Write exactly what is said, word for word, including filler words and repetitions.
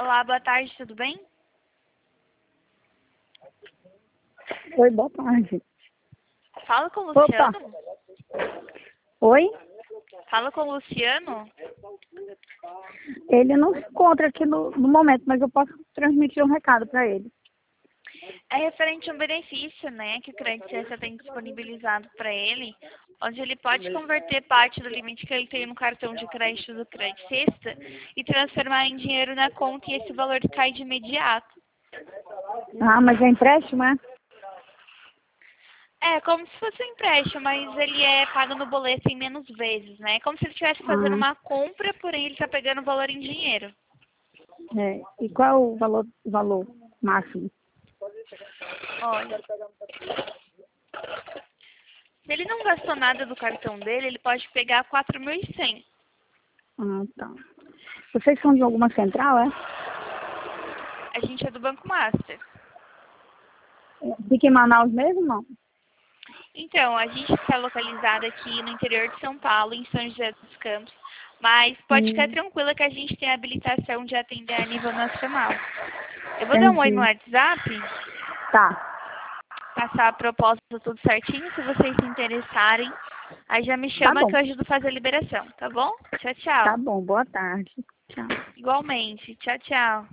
Olá, boa tarde, tudo bem? Oi, boa tarde. Fala com o Opa. Luciano? Oi? Fala com o Luciano? Ele não se encontra aqui no, no momento, mas eu posso transmitir um recado para ele. É referente a um benefício, né, que o Crédito Sexta tem disponibilizado para ele, onde ele pode converter parte do limite que ele tem no cartão de crédito do Crédito Sexta e transformar em dinheiro na conta e esse valor cai de imediato. Ah, mas é empréstimo, é? É, como se fosse um empréstimo, mas ele é pago no boleto em menos vezes, né? É como se ele estivesse fazendo Ah, uma compra, porém ele está pegando o valor em dinheiro. é. E qual é o valor, valor máximo? Olha, se ele não gastou nada do cartão dele, ele pode pegar quatro mil e cem. Ah, tá. Vocês são de alguma central, é? A gente é do Banco Master. Fica em Manaus mesmo, não? Então, a gente está localizado aqui no interior de São Paulo, em São José dos Campos, mas pode ficar Hum, tranquila que a gente tem a habilitação de atender a nível nacional. Eu vou dar um oi no entendi. WhatsApp, Tá. passar a proposta tudo certinho, se vocês se interessarem, aí já me Tá chama bom. que eu ajudo a fazer a liberação, tá bom? Tchau, tchau. Tá bom. Boa tarde. Tchau. Igualmente. Tchau, tchau.